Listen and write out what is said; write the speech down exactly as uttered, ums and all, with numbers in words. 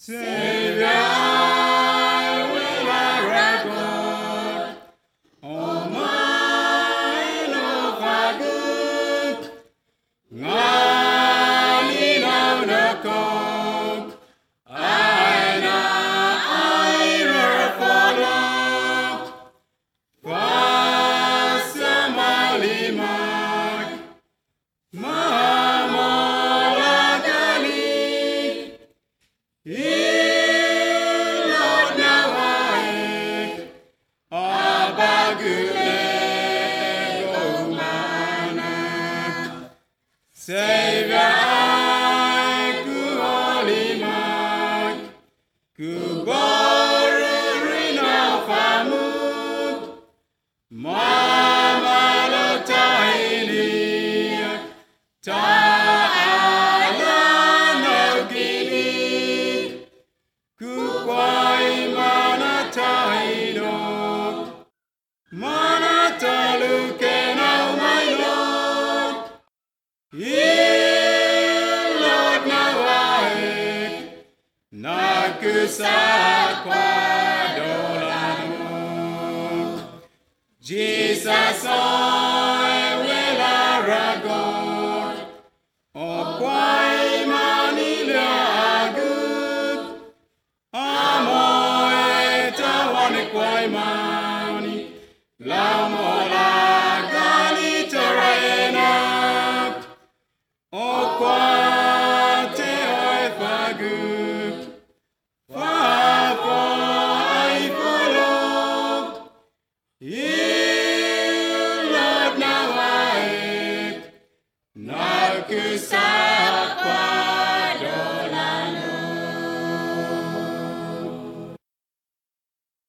Savior, I will record. Oh, my Lord, good. Ngani na nakok. I na I refolok. Pasamalimag. Mamalagali. Ilod na waik. Abagulego manak. Savior, I kuolimag. Kuboru rinafamuk. Mama tahini. Ta'ala nagini. Kukwai mana tahino. Mana taluke na umaylog. Ilod na waik. Nagkusakwa dolanok. Jesus,